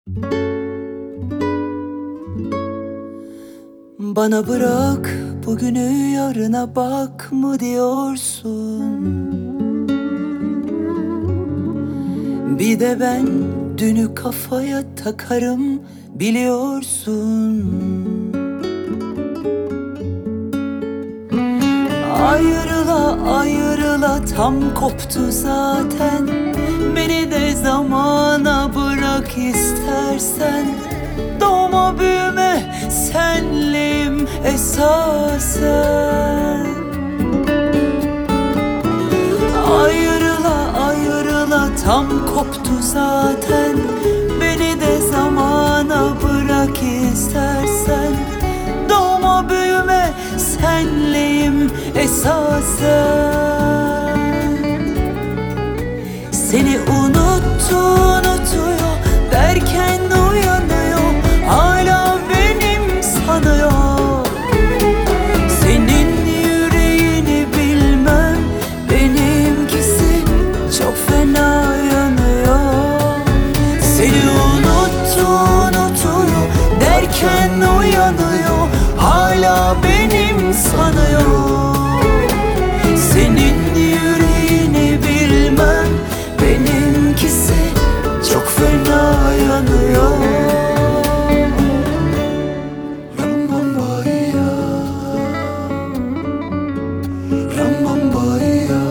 Bana bırak bugünü, yarına bak mı diyorsun? Bir de ben dünü kafaya takarım biliyorsun. Ayrıla ayrıla tam koptu zaten. Beni de zamana bırak istersen. Doğma büyüme senliyim esasen. Ayrıla ayrıla tam koptu zaten. Beni de zamana bırak istersen. Doğma büyüme senliyim esasen. Seni unutuyor derken uyanıyor, hala benim sanıyor. Senin yüreğini bilmem, benimkisi çok fena yanıyor. Seni unutuyor derken uyanıyor, hala benim sanıyor. Senin yüreğini bilmem, benimkisi çok fena yanıyor. Ramambaya, Ramambaya.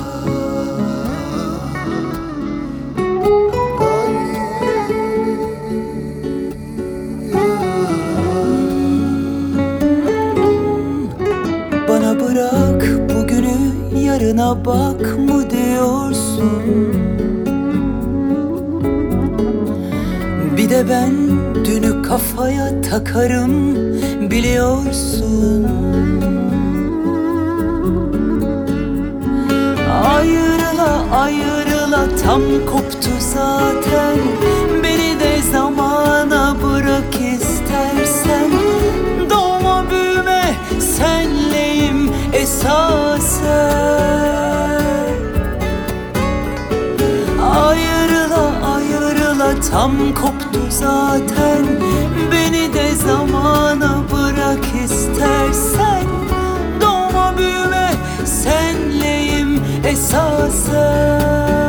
Bana bırak bugünü, yarına bak mı diyorsun? Bir de ben dünü kafaya takarım biliyorsun. Ayrıla ayrıla tam koptu zaten. Beni de zamana bırak istersen. Doğma büyüme senleyim esasen. Ayrıla ayrıla tam koptu zaten. Beni de zamana bırak istersen. Doğma büyüme senleyim esasen.